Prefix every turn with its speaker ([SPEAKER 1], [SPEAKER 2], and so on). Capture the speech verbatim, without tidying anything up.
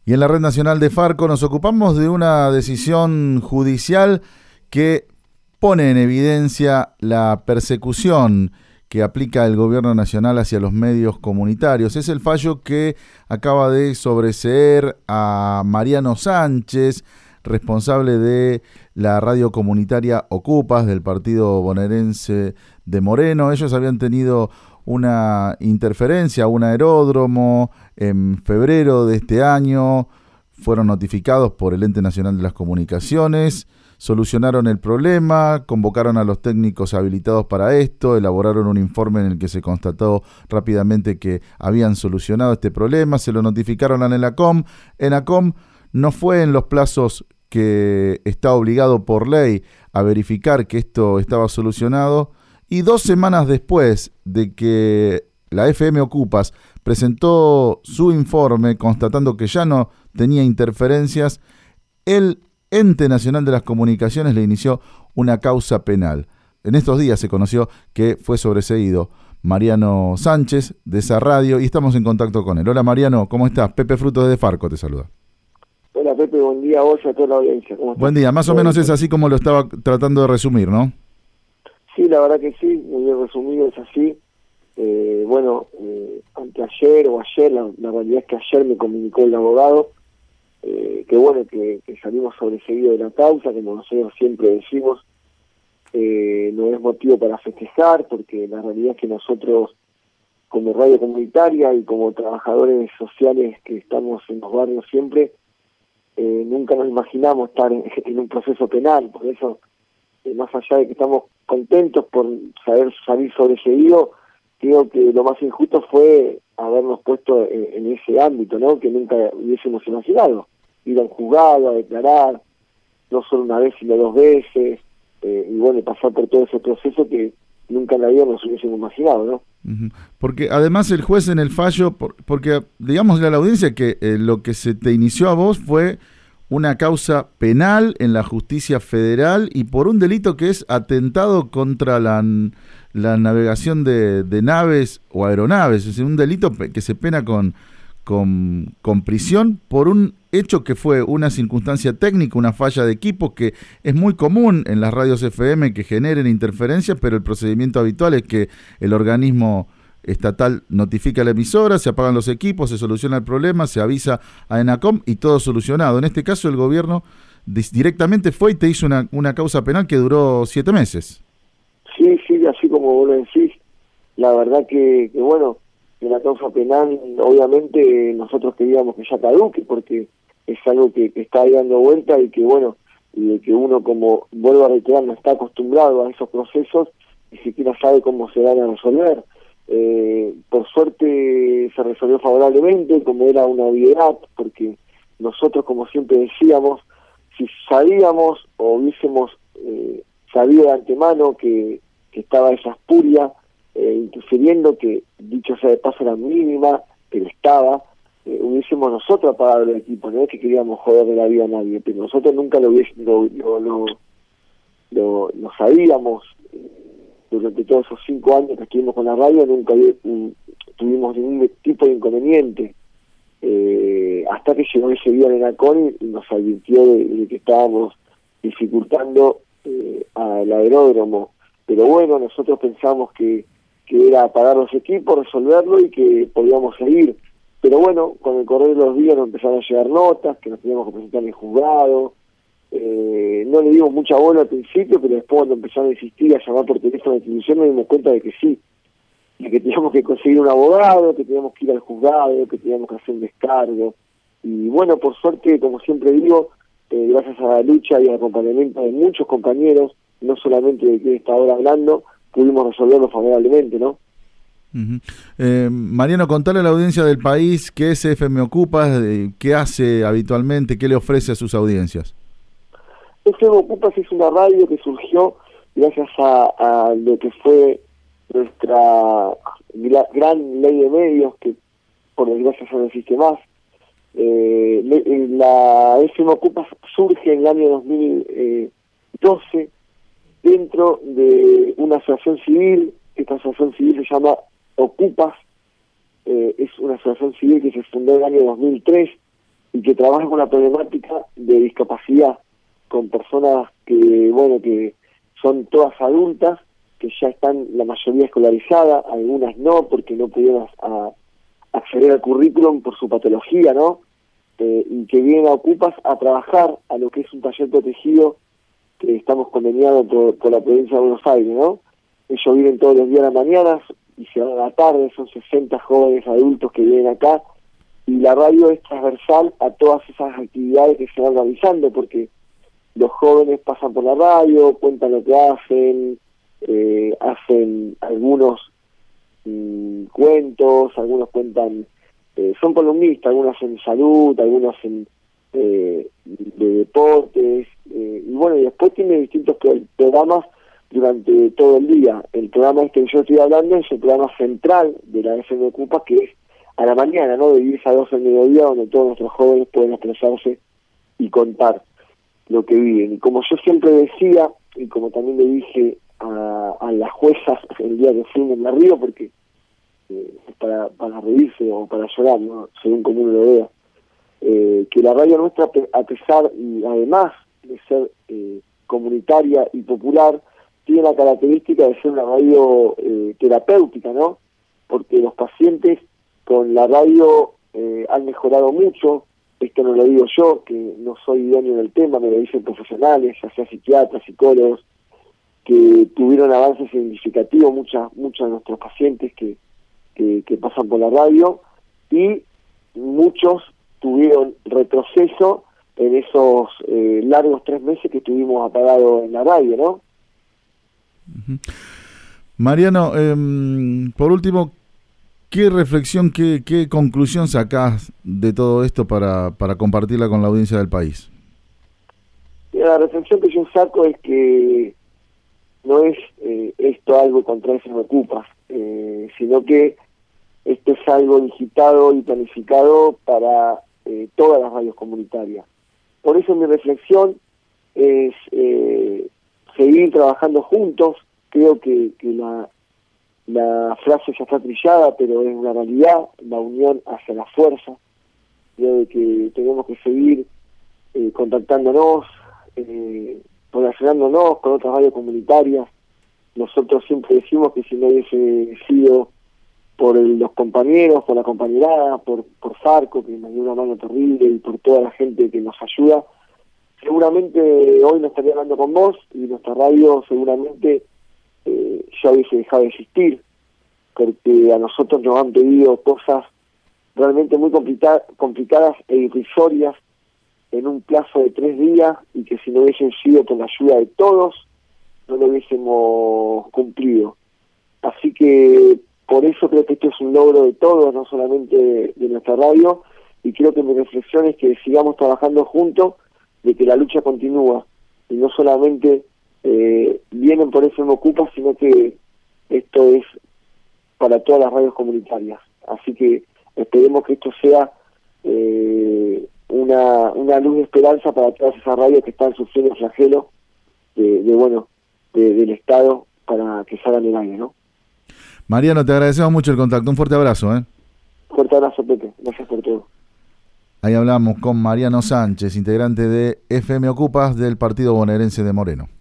[SPEAKER 1] Y en la Red Nacional de Farco nos ocupamos de una decisión judicial que pone en evidencia la persecución que aplica el gobierno nacional hacia los medios comunitarios. Es el fallo que acaba de sobreseer a Mariano Sánchez, responsable de la radio comunitaria Ocupas del partido bonaerense de Moreno. Ellos habían tenido una interferencia, un aeródromo en febrero de este año, fueron notificados por el Ente Nacional de las Comunicaciones, solucionaron el problema, convocaron a los técnicos habilitados para esto, elaboraron un informe en el que se constató rápidamente que habían solucionado este problema, se lo notificaron a ENACOM. ENACOM no fue en los plazos que está obligado por ley a verificar que esto estaba solucionado, y dos semanas después de que la F M Ocupas presentó su informe constatando que ya no tenía interferencias, el Ente Nacional de las Comunicaciones le inició una causa penal. En estos días se conoció que fue sobreseído Mariano Sánchez de esa radio y estamos en contacto con él. Hola Mariano, ¿cómo estás? Pepe Frutos desde Farco te saluda.
[SPEAKER 2] Hola Pepe, buen día a vos y a toda la audiencia. ¿Cómo estás?
[SPEAKER 1] Buen día, más o menos es así como lo estaba tratando de resumir, ¿no?
[SPEAKER 2] Sí, la verdad que sí, muy bien resumido, es así. Eh, bueno, eh, anteayer o ayer, la, la realidad es que ayer me comunicó el abogado, eh, que bueno, que, que salimos sobreseguidos de la causa, como nosotros siempre decimos, eh, no es motivo para festejar, porque la realidad es que nosotros, como radio comunitaria y como trabajadores sociales que estamos en los barrios siempre, eh, nunca nos imaginamos estar en, en un proceso penal, por eso, eh, más allá de que estamos contentos por saber salir sobreseguido, creo que lo más injusto fue habernos puesto en, en ese ámbito, ¿no? Que nunca hubiésemos imaginado. Ir a un juzgado, a declarar, no solo una vez, sino dos veces, eh, y bueno, pasar por todo ese proceso que nunca en la vida nos hubiésemos imaginado, ¿no? Uh-huh.
[SPEAKER 1] Porque además el juez en el fallo, por, porque digámosle a la audiencia que eh, lo que se te inició a vos fue una causa penal en la justicia federal y por un delito que es atentado contra la, la navegación de, de naves o aeronaves, es decir, un delito que se pena con, con, con prisión por un hecho que fue una circunstancia técnica, una falla de equipo que es muy común en las radios F M que generen interferencias, pero el procedimiento habitual es que el organismo estatal notifica a la emisora, se apagan los equipos, se soluciona el problema, se avisa a ENACOM y todo solucionado. En este caso el gobierno directamente fue y te hizo una, una causa penal que duró siete meses.
[SPEAKER 2] Sí, sí, así como vos lo decís, la verdad que, que bueno, en la causa penal obviamente nosotros queríamos que ya caduque porque es algo que, que está ahí dando vuelta y que bueno, y de que uno, como vuelvo a reiterar, no está acostumbrado a esos procesos, ni siquiera sabe cómo se van a resolver. Eh, por suerte se resolvió favorablemente, como era una obviedad, porque nosotros, como siempre decíamos, si sabíamos o hubiésemos eh, sabido de antemano que, que estaba esa espuria eh, interfiriendo, que dicho sea de paso era mínima, pero estaba, eh, hubiésemos nosotros apagado el equipo, no es que queríamos joderle la vida a nadie, pero nosotros nunca lo, hubiésemos, lo, lo, lo, lo, lo sabíamos. Durante todos esos cinco años que estuvimos con la radio nunca um, tuvimos ningún tipo de inconveniente, eh, hasta que llegó ese día en ENACOM y nos advirtió de, de que estábamos dificultando eh, al aeródromo. Pero bueno, nosotros pensamos que, que era apagar los equipos, resolverlo y que podíamos seguir. Pero bueno, con el correr de los días nos empezaron a llegar notas, que nos teníamos que presentar en el juzgado. Eh, no le dimos mucha bola al principio, pero después cuando empezaron a insistir, a llamar por teléfono de institución, nos dimos cuenta de que sí, de que teníamos que conseguir un abogado, que teníamos que ir al juzgado, que teníamos que hacer un descargo. Y bueno, por suerte, como siempre digo, eh, gracias a la lucha y al acompañamiento de muchos compañeros, no solamente de quien está ahora hablando, pudimos resolverlo favorablemente, ¿no?
[SPEAKER 1] Uh-huh. Eh, Mariano, contale a la audiencia del país qué es F M Ocupas, qué hace habitualmente, qué le ofrece a sus audiencias.
[SPEAKER 2] F M Ocupas es una radio que surgió gracias a, a lo que fue nuestra gran ley de medios, que por desgracia ya no existe más. Eh, la F M Ocupas surge en el año dos mil doce dentro de una asociación civil. Esta asociación civil se llama Ocupas, eh, es una asociación civil que se fundó en el año dos mil tres y que trabaja con la problemática de discapacidad, con personas que, bueno, que son todas adultas, que ya están la mayoría escolarizadas, algunas no, porque no pudieron a, acceder al currículum por su patología, ¿no? Eh, y que vienen a Ocupas a trabajar a lo que es un taller protegido que estamos conveniados por, por la provincia de Buenos Aires, ¿no? Ellos vienen todos los días a la mañana y se van a la tarde, son sesenta jóvenes adultos que vienen acá, y la radio es transversal a todas esas actividades que se van realizando, porque los jóvenes pasan por la radio, cuentan lo que hacen, eh, hacen algunos mmm, cuentos, algunos cuentan, eh, son columnistas, algunos hacen salud, algunos hacen eh, de deportes, eh, y bueno, y después tiene distintos pro- programas durante todo el día. El programa este que yo estoy hablando es el programa central de la F M Ocupas, que es a la mañana, ¿no? De diez a doce del mediodía, donde todos nuestros jóvenes pueden expresarse y contar lo que viven. Y como yo siempre decía, y como también le dije a, a las juezas el día que fuimos en la Río, porque eh, para, para reírse o para llorar, ¿no? Según como uno lo vea, eh, que la radio nuestra, a pesar y además de ser eh, comunitaria y popular, tiene la característica de ser una radio eh, terapéutica, ¿no? Porque los pacientes con la radio eh, han mejorado mucho. Esto no lo digo yo, que no soy idóneo en el tema, me lo dicen profesionales, ya sea psiquiatras, psicólogos, que tuvieron avances significativos, muchas, muchos de nuestros pacientes que, que, que pasan por la radio, y muchos tuvieron retroceso en esos eh, largos tres meses que estuvimos apagados en la radio, ¿no?
[SPEAKER 1] Uh-huh. Mariano, eh, por último, ¿qué reflexión, qué, qué conclusión sacás de todo esto para, para compartirla con la audiencia del país?
[SPEAKER 2] La reflexión que yo saco es que no es eh, esto algo contra eso me ocupa, eh, sino que esto es algo digitado y planificado para eh, todas las radios comunitarias. Por eso mi reflexión es eh, seguir trabajando juntos. Creo que, que la La frase ya está trillada, pero es una realidad, la unión hacia la fuerza. Creo de que tenemos que seguir eh, contactándonos, eh, relacionándonos con otras radios comunitarias. Nosotros siempre decimos que si no hubiese sido por el, los compañeros, por la compañerada, por, por Farco, que nos dio una mano terrible, y por toda la gente que nos ayuda, seguramente hoy no estaría hablando con vos, y nuestra radio seguramente Eh, ya hubiese dejado de existir, porque a nosotros nos han pedido cosas realmente muy complica- complicadas e irrisorias en un plazo de tres días, y que si no hubiesen sido con la ayuda de todos, no lo hubiésemos cumplido. Así que por eso creo que esto es un logro de todos, no solamente de, de nuestra radio, y creo que mi reflexión es que sigamos trabajando juntos, de que la lucha continúa, y no solamente Eh, vienen por eso me ocupa, sino que esto es para todas las radios comunitarias. Así que esperemos que esto sea eh, una, una luz de esperanza para todas esas radios que están sufriendo el flagelo de, de bueno de, del Estado, para que salgan del aire, ¿no?
[SPEAKER 1] Mariano, te agradecemos mucho el contacto. Un fuerte abrazo, ¿eh?
[SPEAKER 2] Fuerte abrazo, Pepe. Gracias por todo.
[SPEAKER 1] Ahí hablamos con Mariano Sánchez, integrante de F M Ocupas del Partido Bonaerense de Moreno.